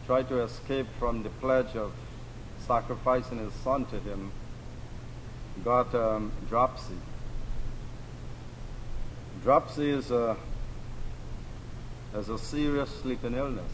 tried to escape from the pledge of sacrificing his son to him, got dropsy. Dropsy is a serious sleeping illness.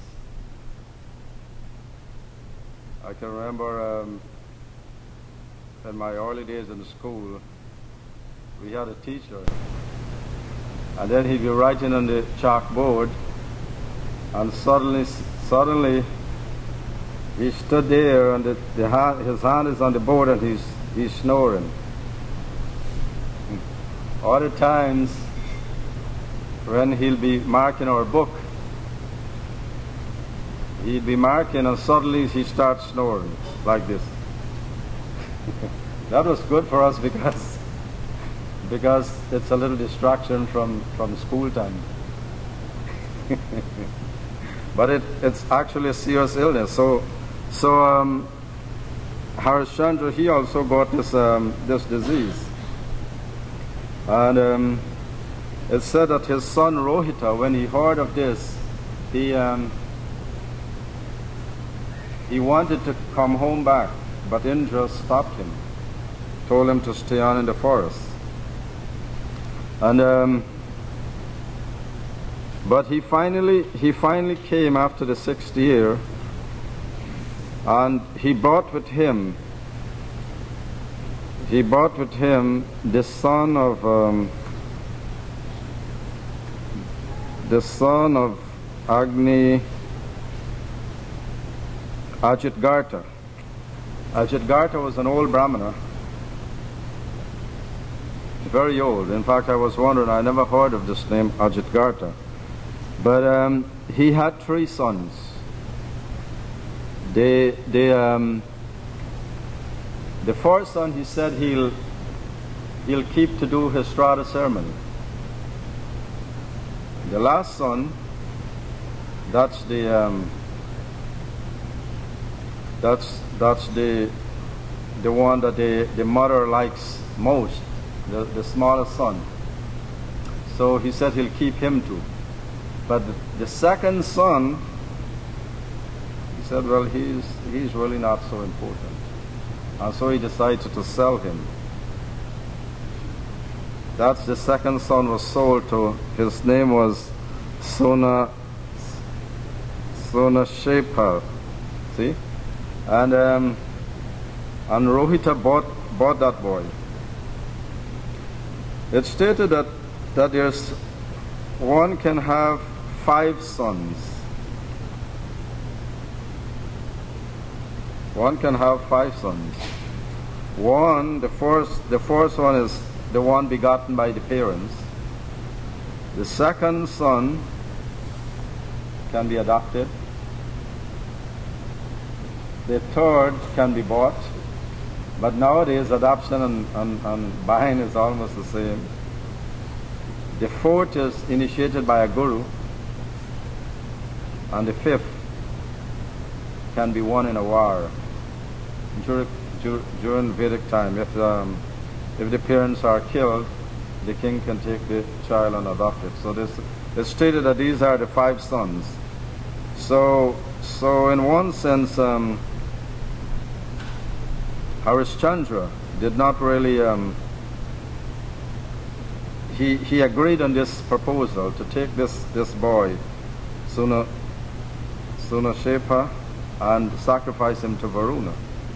I can remember in my early days in school, we had a teacher, and then he'd be writing on the chalkboard, and suddenly he stood there, and his hand is on the board, and he's snoring. Other times, when he'll be marking our book, he'd be marking, and suddenly he starts snoring like this. That was good for us because it's a little distraction from school time. But it's actually a serious illness. So Harishchandra, he also got this disease, and it's said that his son Rohita, when he heard of this, he wanted to come home back, but Indra stopped him, told him to stay on in the forest. And but he finally came after the 6th year, and he brought with him the son of Agni, Ajitgarta. Ajitgarta was an old Brahmana, very old. In fact, I was wondering, I never heard of this name, Ajitgarta. But he had 3 sons. The first son, he said he'll keep to do his Shraddha ceremony. The last son, that's the one that the mother likes most, the smallest son. So he said he'll keep him too. But the second son, he said, well, he's really not so important. And so he decided to sell him. That's the second son was sold to, his name was Sonashepal. See? And Rohita bought that boy. It's stated that there's one can have 5 sons. One can have 5 sons. The first one is the one begotten by the parents. The second son can be adopted. The third can be bought. But nowadays adoption and buying is almost the same. The fourth is initiated by a guru. And the 5th can be won in a war during Vedic time. If the parents are killed, the king can take the child and adopt it. So it's stated that these are the 5 sons. So in one sense, Harishchandra did not really. He agreed on this proposal to take this boy, Sunashepa, and sacrifice him to Varuna.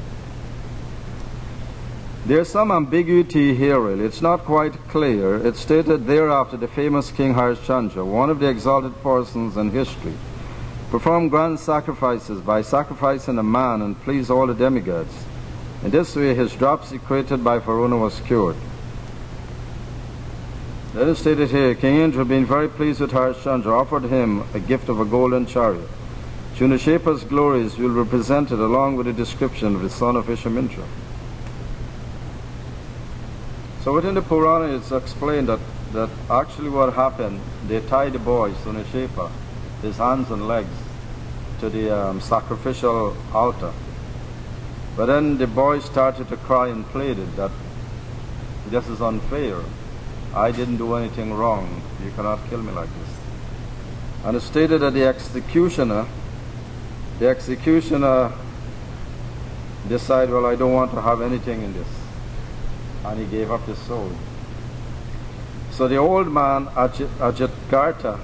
There's some ambiguity here, really. It's not quite clear. It's stated thereafter the famous King Harishchandra, one of the exalted persons in history, performed grand sacrifices by sacrificing a man and pleased all the demigods. In this way, his dropsy created by Varuna was cured. That is stated here, King Indra, being very pleased with Harishchandra, offered him a gift of a golden chariot. Chunashepa's glories will be presented along with a description of the son of Ishamitra. So within the Purana, it's explained that actually what happened, they tied the boy, Sunashepa, his hands and legs, to the sacrificial altar. But then the boy started to cry and pleaded that this is unfair. I didn't do anything wrong. You cannot kill me like this. And it's stated that the the executioner decided, well, I don't want to have anything in this. And he gave up his sword. So the old man, Ajatartha,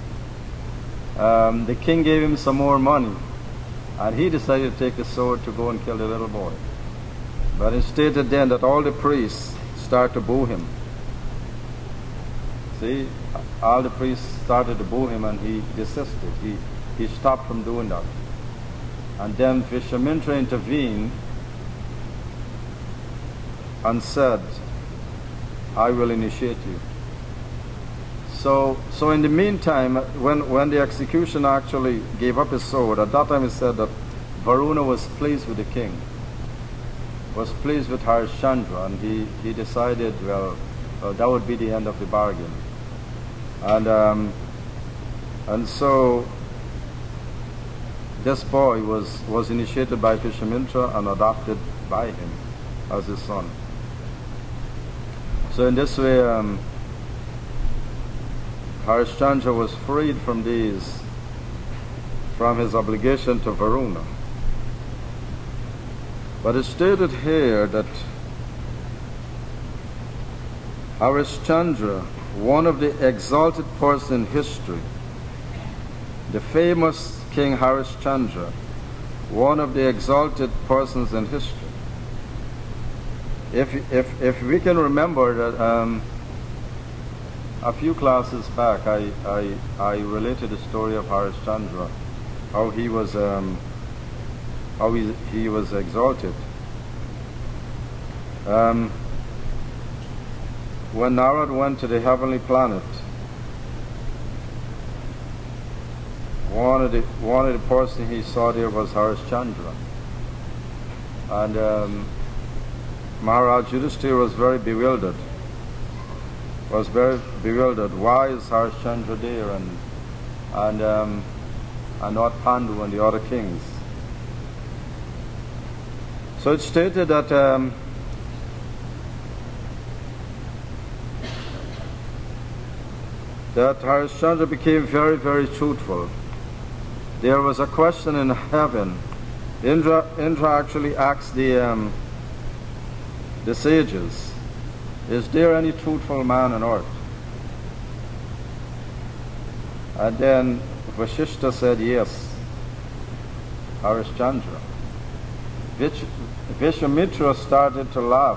the king gave him some more money. And he decided to take the sword to go and kill the little boy. But it stated then that all the priests started to boo him. See, all the priests started to boo him and he desisted. He stopped from doing that. And then Vishwamitra intervened and said, I will initiate you. So in the meantime, when the executioner actually gave up his sword, at that time it said that Varuna was pleased with the king, was pleased with Harishchandra, and he decided, well, that would be the end of the bargain. And so this boy was initiated by Vishwamitra and adopted by him as his son. So in this way, Harishchandra was freed from his obligation to Varuna. But it's stated here that Harishchandra, one of the exalted persons in history, the famous King Harishchandra, one of the exalted persons in history. If we can remember that a few classes back, I related the story of Harishchandra, how he was exalted. When Narad went to the heavenly planet, one of the persons he saw there was Harishchandra, and Maharaj Yudhishthira was very bewildered. Why is Harishchandra there and not Pandu and the other kings? So it's stated that Harishchandra became very, very truthful. There was a question in heaven. Indra actually asked the sages, is there any truthful man on earth? And then Vashishta said, yes, Harishchandra. Vishwamitra started to laugh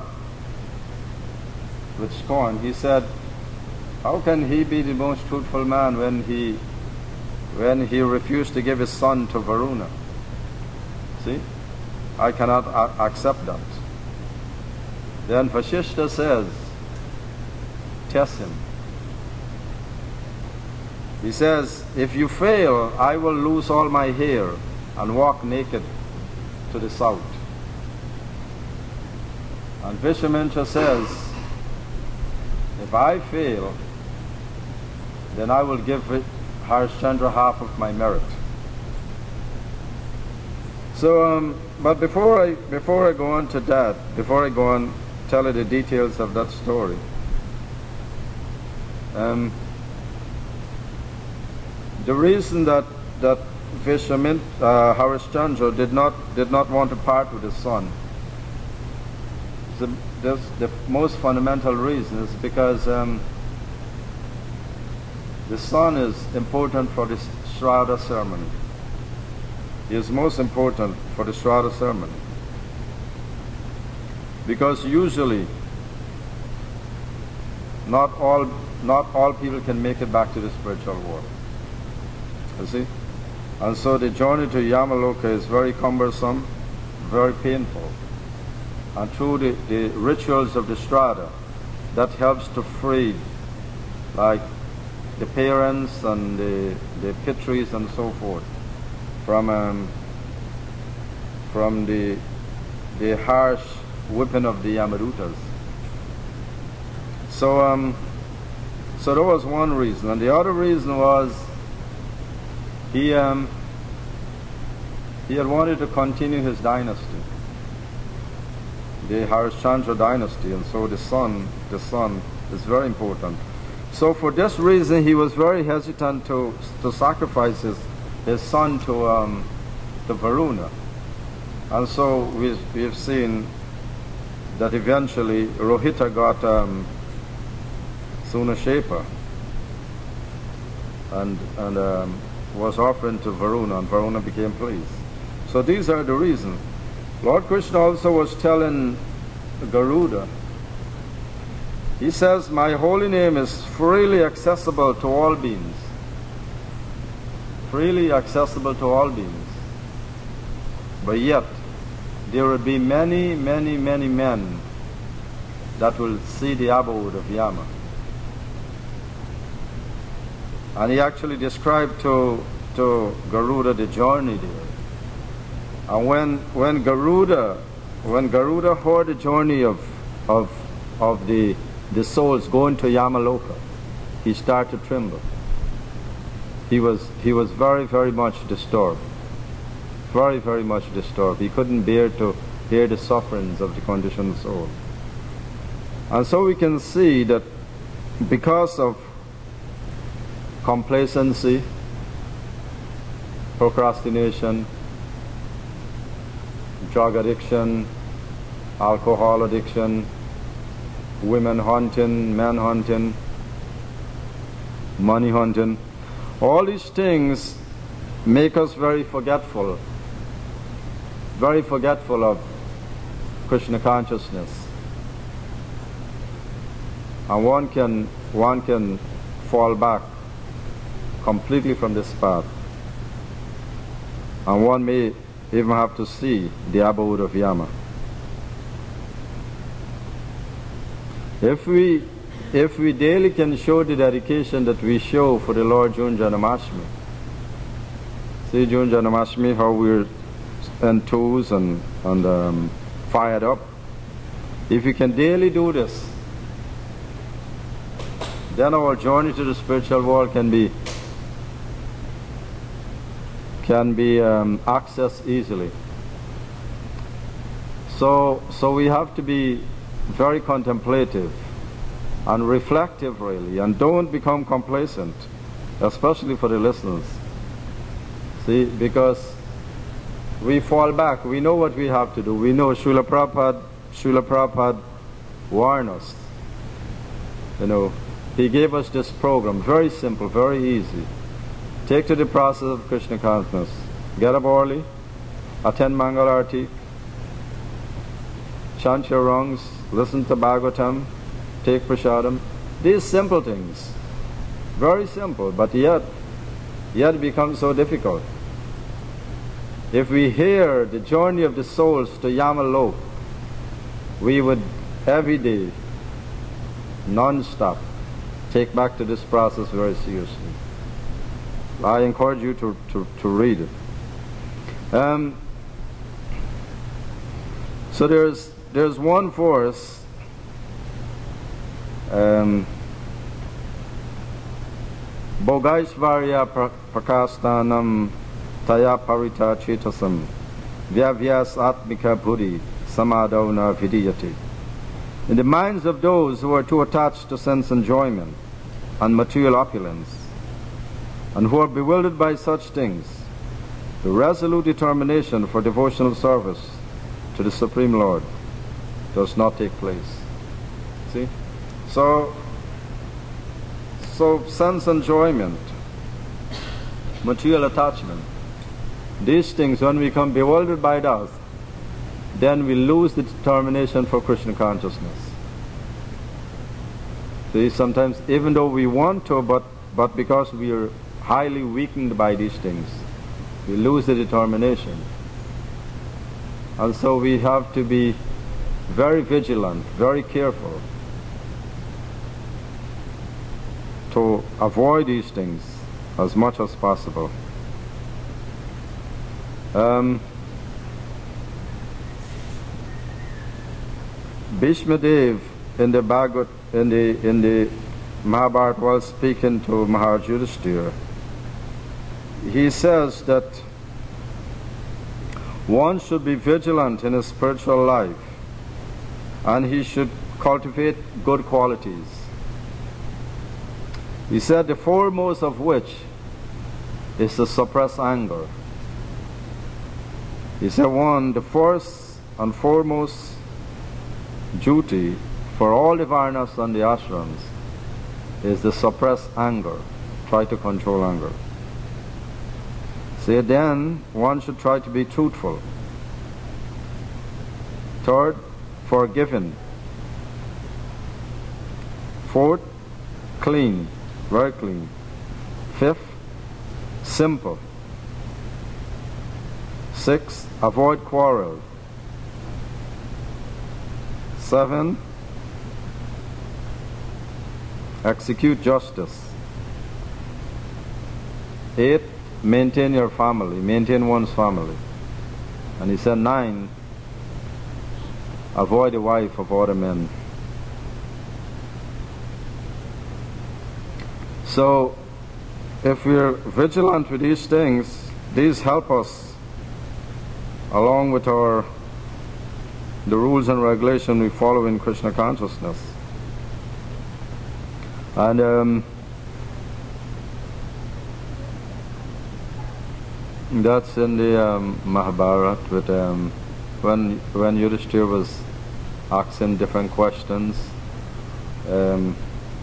with scorn. He said, how can he be the most truthful man when he refused to give his son to Varuna? See, I cannot accept that. Then Vashishta says, test him. He says, if you fail, I will lose all my hair and walk naked to the south. And Vishwamitra says, if I fail, then I will give Harishchandra half of my merit. So, but before I go on to that, before I go on tell you the details of that story, the reason that Harishchandra did not want to part with his son, the most fundamental reason is because the son is important for the Shraddha ceremony. He is most important for the Shraddha ceremony. Because usually not all people can make it back to the spiritual world. You see? And so the journey to Yamaloka is very cumbersome, very painful. And through the rituals of the Shraddha, that helps to free, like the parents and the Pitris and so forth, from the harsh whipping of the Yamadutas. So that was one reason, and the other reason was he had wanted to continue his dynasty, the Harishchandra dynasty, and so the son is very important. So for this reason, he was very hesitant to sacrifice his son to to Varuna. And so we've seen that eventually Rohita got Sunashepa and was offering to Varuna, and Varuna became pleased. So these are the reasons. Lord Krishna also was telling Garuda, he says, my holy name is freely accessible to all beings. Freely accessible to all beings. But yet, there will be many, many, many men that will see the abode of Yama. And he actually described to Garuda the journey there. And when Garuda heard the journey of the souls going to Yamaloka, he started to tremble. He was very, very much disturbed. Very, very much disturbed. He couldn't bear to hear the sufferings of the conditioned soul. And so we can see that because of complacency, procrastination, drug addiction, alcohol addiction, women hunting, men hunting, money hunting, all these things make us very forgetful of Krishna consciousness. And one can fall back completely from this path. And one may even have to see the abode of Yama. If we daily can show the dedication that we show for the Lord June Janamashmi, see June Janamashmi, how we're enthused and fired up. If we can daily do this, then our journey to the spiritual world can be accessed easily. So we have to be very contemplative and reflective, really, and don't become complacent, especially for the listeners. See, because we fall back. We know what we have to do. We know Srila Prabhupada warned us. You know, he gave us this program, very simple, very easy. Take to the process of Krishna consciousness. Get up early, attend Mangal Arati, chant your rungs, listen to Bhagavatam, take prasadam. These simple things, very simple, but yet it becomes so difficult. If we hear the journey of the souls to Yamaloka, we would every day, non-stop, take back to this process very seriously. I encourage you to read it. So there's one verse, Bogaishvarya Prakastanam Taya Parita Chetasam Vyavyas Atmika Buddhi Samadona Vidiyati. In the minds of those who are too attached to sense enjoyment and material opulence, and who are bewildered by such things, the resolute determination for devotional service to the Supreme Lord does not take place. See? So sense enjoyment, material attachment, these things, when we become bewildered by that, then we lose the determination for Krishna consciousness. See, sometimes even though we want to, but because we are highly weakened by these things, we lose the determination. And so we have to be very vigilant, very careful to avoid these things as much as possible. Bhishma Dev in the Bhagavad, in the Mahabharata, while speaking to Maharaj Yudhishthira, he says that one should be vigilant in his spiritual life, and he should cultivate good qualities. He said the foremost of which is to suppress anger. He said, one, the first and foremost duty for all the varnas and the ashrams is to suppress anger, try to control anger. See, then one should try to be truthful. Third, forgiving. Fourth, clean, very clean. Fifth, simple. Sixth, avoid quarrel. 7, execute justice. 8, maintain your family, maintain one's family. And he said 9, avoid the wife of other men. So, if we're vigilant with these things, these help us along with the rules and regulation we follow in Krishna consciousness. And that's in the Mahabharata with when Yudhishthira was asking different questions. And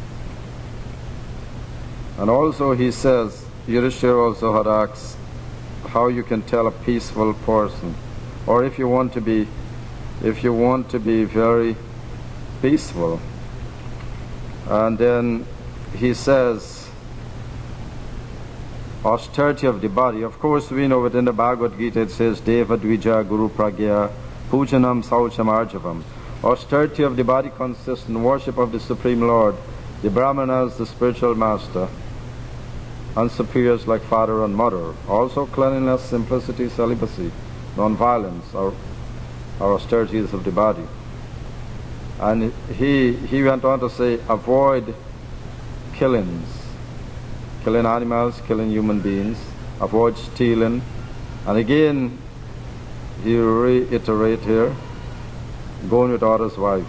also he says, Yudhishthira also had asked how you can tell a peaceful person, or if you want to be very peaceful. And then he says, austerity of the body. Of course, we know within the Bhagavad Gita it says, Deva Dvija Guru Pragya Pujanam Saucham Arjavam. Austerity of the body consists in worship of the Supreme Lord, the Brahmanas, the spiritual master, and superiors like father and mother. Also cleanliness, simplicity, celibacy, non-violence are austerities of the body. And he went on to say, avoid killing animals, killing human beings, avoid stealing. And again, he reiterate here, going with others' wife.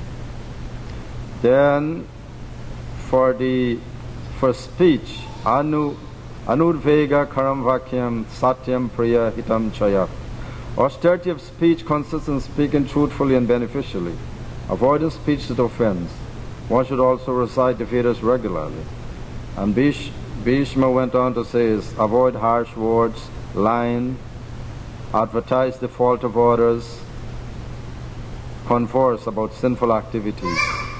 Then for speech, anurvega karam vakyam satyam priya hitam chaya. Austerity of speech consists in speaking truthfully and beneficially. Avoiding speech that offends. One should also recite the Vedas regularly. And Bhishma went on to say is, avoid harsh words, lying, advertise the fault of others, converse about sinful activities.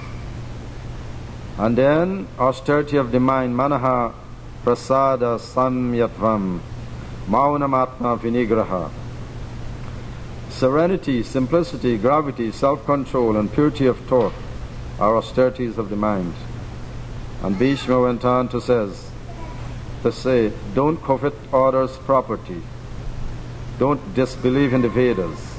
And then austerity of the mind, manaha prasada samyatvam, maunamatma vinigraha. Serenity, simplicity, gravity, self-control, and purity of thought are austerities of the mind. And Bhishma went on to say, don't covet others' property, don't disbelieve in the Vedas,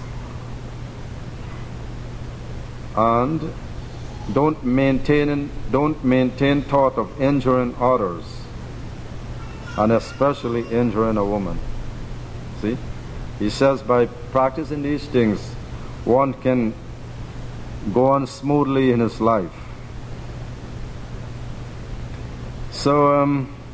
and don't maintain thought of injuring others, and especially injuring a woman. See? He says by practicing these things, one can go on smoothly in his life. So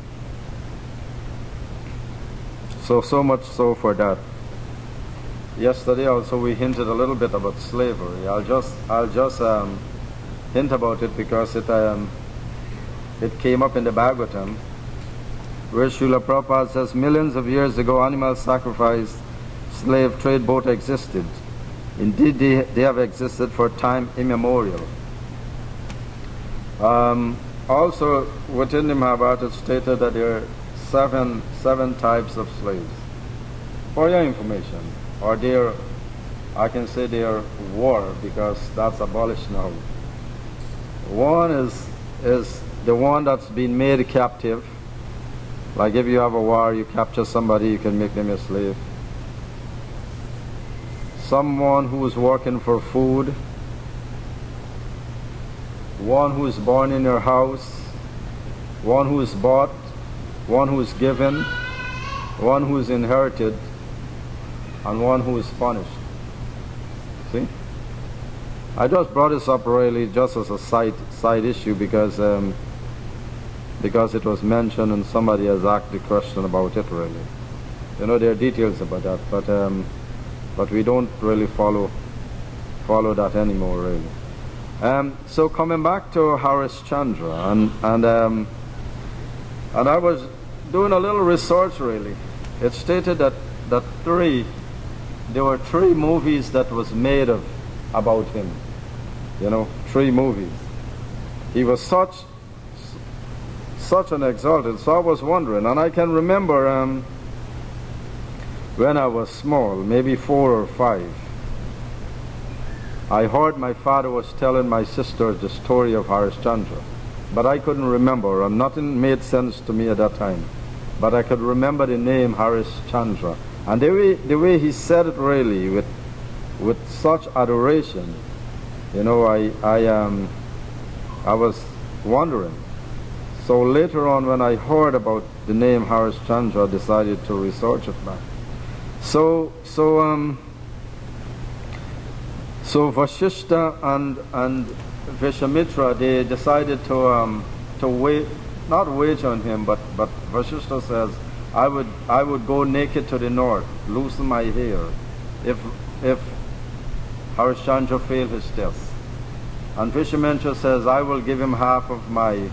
much so for that. Yesterday also we hinted a little bit about slavery. I'll just hint about it because it came up in the Bhagavatam, where Srila Prabhupada says millions of years ago animal sacrifice, slave trade both existed. Indeed, they have existed for time immemorial. Also, within the Mahabharata it stated that there are seven types of slaves. For your information, or I can say they are war because that's abolished now. One is the one that's been made captive. Like if you have a war, you capture somebody, you can make them a slave. Someone who is working for food, one who is born in your house, one who is bought, one who is given, one who is inherited, and one who is punished. See? I just brought this up really just as a side issue because it was mentioned and somebody has asked the question about it really. You know, there are details about that, but but we don't really follow that anymore, really. So coming back to Harishchandra, and I was doing a little research, really. It stated that there were 3 movies that was made about him. 3 movies. He was such an exalted. So I was wondering, and I can remember when I was small, maybe 4 or 5, I heard my father was telling my sister the story of Harishchandra, but I couldn't remember, and nothing made sense to me at that time. But I could remember the name Harishchandra, and the way he said it, really, with such adoration. I was wondering. So later on, when I heard about the name Harishchandra, I decided to research it back. So Vasishtha and Vishwamitra, they decided to wait, not wait on him, but Vasishtha says, I would go naked to the north, loosen my hair, if Harishchandra failed his test. And Vishwamitra says, I will give him half of my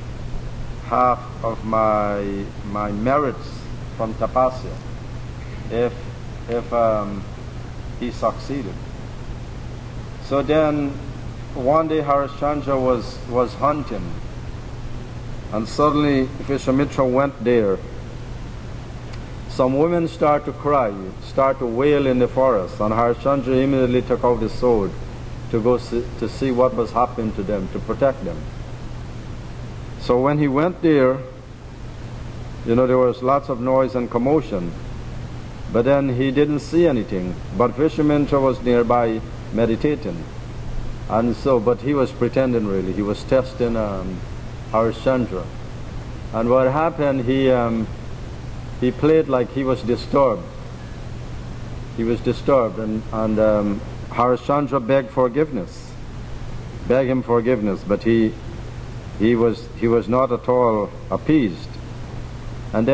merits from tapasya if he succeeded. So then one day Harishchandra was hunting, and suddenly Vishwamitra went there. Some women start to cry, start to wail in the forest, and Harishchandra immediately took out the sword to go to see what was happening to them, to protect them. So when he went there, there was lots of noise and commotion, but then he didn't see anything. But Vishwamitra was nearby meditating, and so, but he was pretending, really. He was testing Harishchandra. And what happened, he played like he was disturbed. He was disturbed, and Harishchandra begged him forgiveness, but he was not at all appeased. And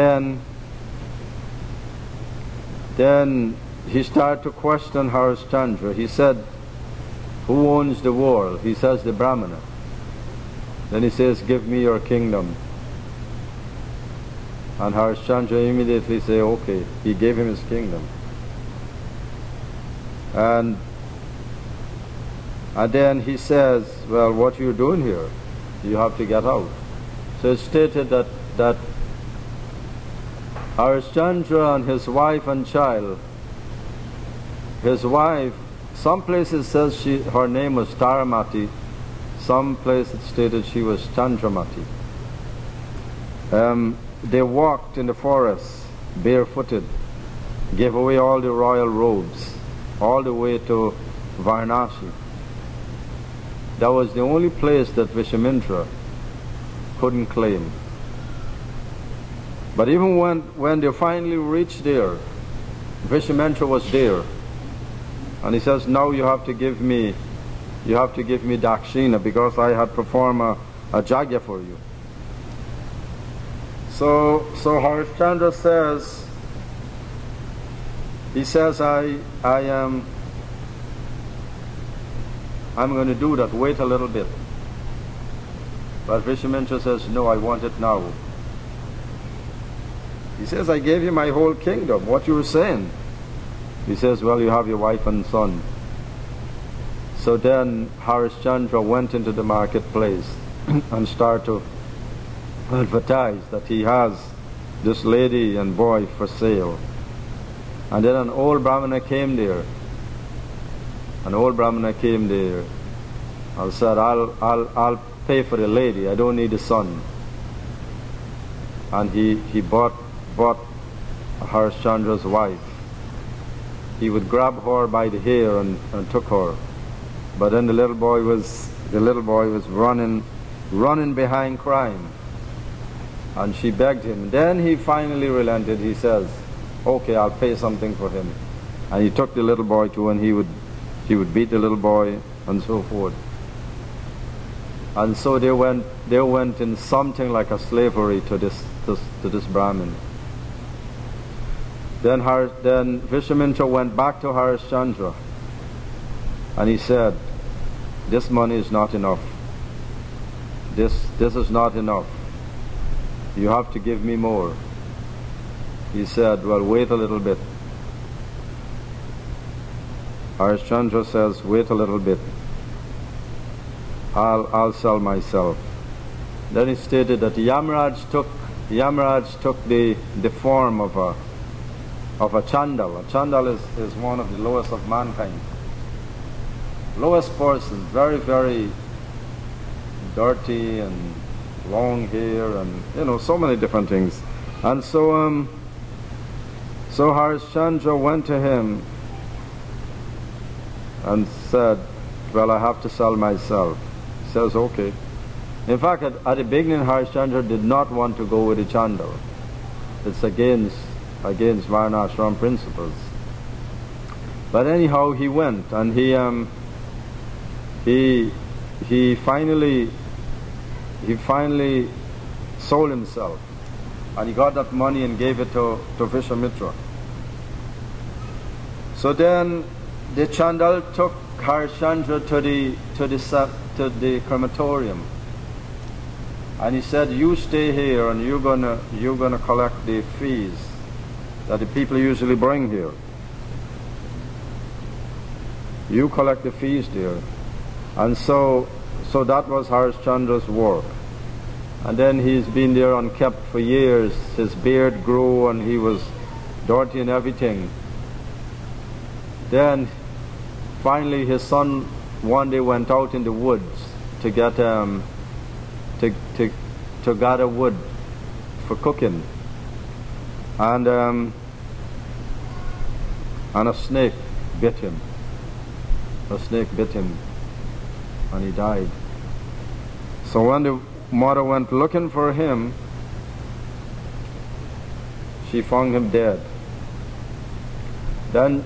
then he started to question Harishchandra. He said, who owns the world? He says, the Brahmana. Then he says, give me your kingdom. And Harishchandra immediately said, okay. He gave him his kingdom. And then he says, well, what are you doing here? You have to get out. So it's stated that Harishchandra and his wife and child, his wife, some places says her name was Taramati, some places stated she was Chandramati. They walked in the forest barefooted, gave away all the royal robes, all the way to Varanasi. That was the only place that Vishwamitra couldn't claim. But even when they finally reached there, Vishwamitra was there. And he says, now you have to give me dakshina, because I had performed a jagya for you. So Harishchandra says, he says, I'm going to do that, wait a little bit. But Vishwamitra says, no, I want it now. He says, I gave you my whole kingdom, what you were saying. He says, well, you have your wife and son. So then Harishchandra went into the marketplace and started to advertise that he has this lady and boy for sale. And then an old Brahmana came there. And said, I'll pay for the lady, I don't need a son. And he bought Harishchandra's wife. He would grab her by the hair and took her. But then the little boy was running behind crying. And she begged him. Then he finally relented. He says, okay, I'll pay something for him. And he took the little boy too, and he would beat the little boy and so forth. And so they went in something like a slavery to this Brahmin. Then Vishwamitra went back to Harishchandra and he said, this money is not enough. This is not enough. You have to give me more. He said, well, wait a little bit. Harishchandra says, wait a little bit. I'll sell myself. Then he stated that Yamaraj took the form of a Chandal. A Chandal is one of the lowest of mankind. Lowest person, very, very dirty and long hair and so many different things. And so Harishchandra went to him and said, well, I have to sell myself. He says, okay. In fact, at the beginning, Harishchandra did not want to go with the Chandal. It's against Varnashram principles. But anyhow, he went, and he finally sold himself, and he got that money and gave it to Vishwamitra. So then the Chandal took Harishchandra to the crematorium, and he said, you stay here and you're gonna collect the fees that the people usually bring here. You collect the fees there. And so that was Harishchandra's work. And then he's been there unkept for years. His beard grew and he was dirty and everything. Then finally his son one day went out in the woods to get to gather wood for cooking. And a snake bit him. A snake bit him and he died. So when the mother went looking for him, she found him dead. Then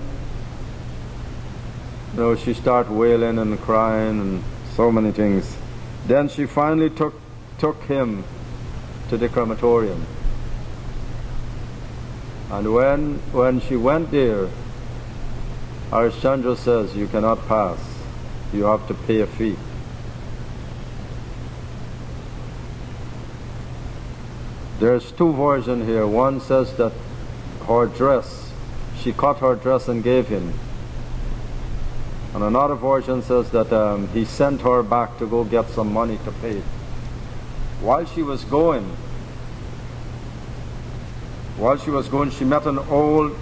she started wailing and crying and so many things. Then she finally took him to the crematorium. And when she went there, Harishchandra says, you cannot pass. You have to pay a fee. There's two versions here. One says that her dress, she cut her dress and gave him. And another version says that he sent her back to go get some money to pay. While she was going, she met an old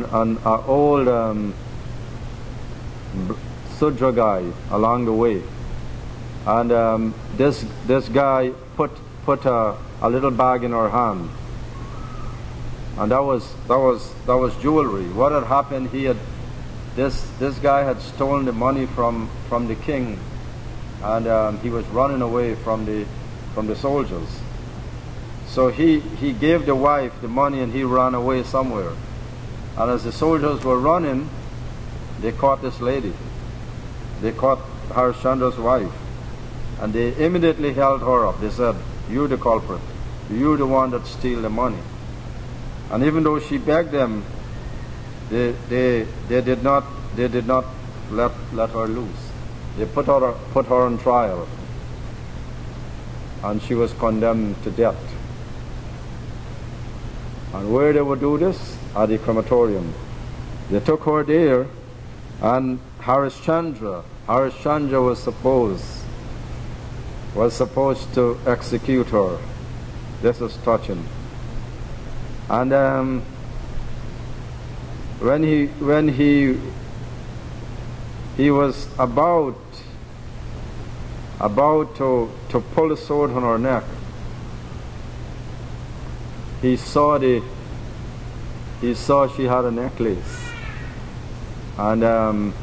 Sudra guy along the way, and this guy put a little bag in her hand, and that was jewelry. What had happened? This guy had stolen the money from the king, and he was running away from the soldiers. So he gave the wife the money and he ran away somewhere. And as the soldiers were running, they caught this lady. They caught Harishchandra's wife, and they immediately held her up. They said, you're the culprit. You're the one that stole the money. And even though she begged them, they did not let her loose. They put her on trial, and she was condemned to death. And where they would do this? At the crematorium. They took her there, and Harishchandra was supposed to execute her. This is touching. And when he was about to pull the sword on her neck, he saw she had a necklace, and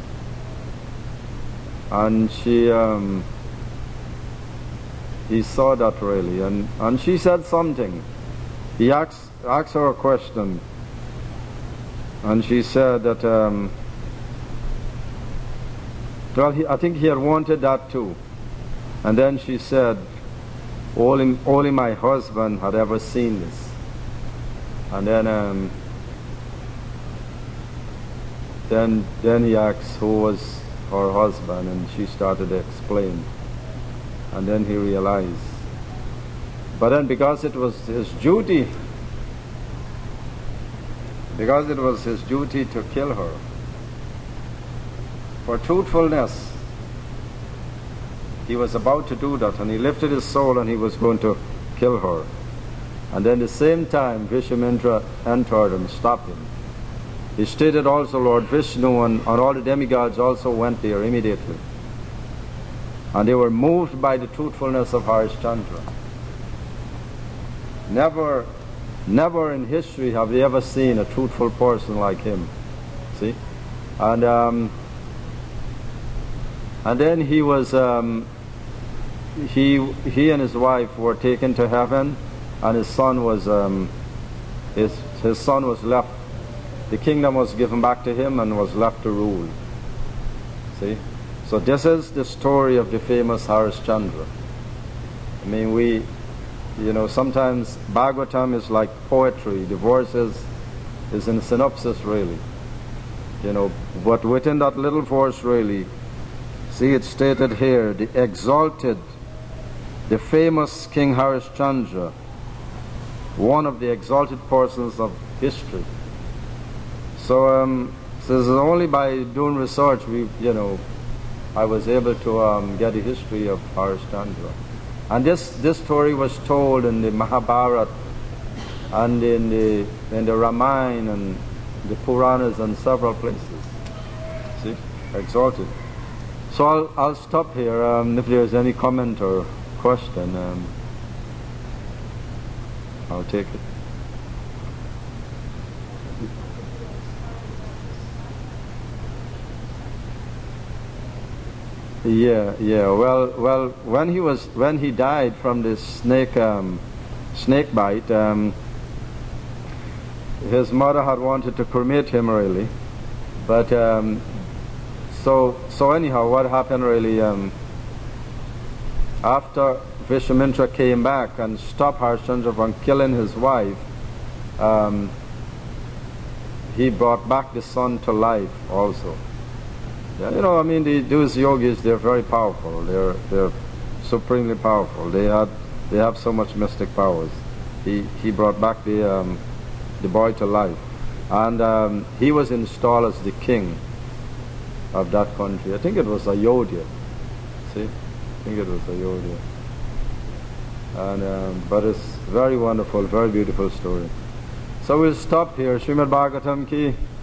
he saw that really, and she said something. He asked her a question, and she said that I think he had wanted that too. And then she said, only my husband had ever seen this. And then then he asked who was her husband, and she started to explain. And then he realized. But then because it was his duty to kill her for truthfulness, he was about to do that, and he lifted his soul and he was going to kill her. And then at the same time, Vishwamitra entered and stopped him. He stated also Lord Vishnu and all the demigods also went there immediately. And they were moved by the truthfulness of Harishchandra. Never in history have they ever seen a truthful person like him. See? And then he was, he and his wife were taken to heaven, and his son was, his son was left. The kingdom was given back to him and was left to rule. See? So this is the story of the famous Harishchandra. I mean, sometimes Bhagavatam is like poetry. The verses is in synopsis really. But within that little verse really, see it's stated here, the famous King Harishchandra, one of the exalted persons of history. So this is only by doing research I was able to get the history of Harishchandra. And this story was told in the Mahabharata and in the Ramayana and the Puranas and several places. See, exalted. So I'll stop here. If there's any comment or question, I'll take it. Yeah. Well, when he died from this snake bite, his mother had wanted to cremate him really, but so anyhow, what happened really? After Vishwamitra came back and stopped Harishchandra from killing his wife, he brought back the son to life also. Yeah, those yogis, they're very powerful. They're supremely powerful. They have so much mystic powers. He brought back the boy to life, and he was installed as the king of that country. I think it was Ayodhya. See, I think it was Ayodhya. And but it's very wonderful, very beautiful story. So we'll stop here. Srimad Bhagavatam ki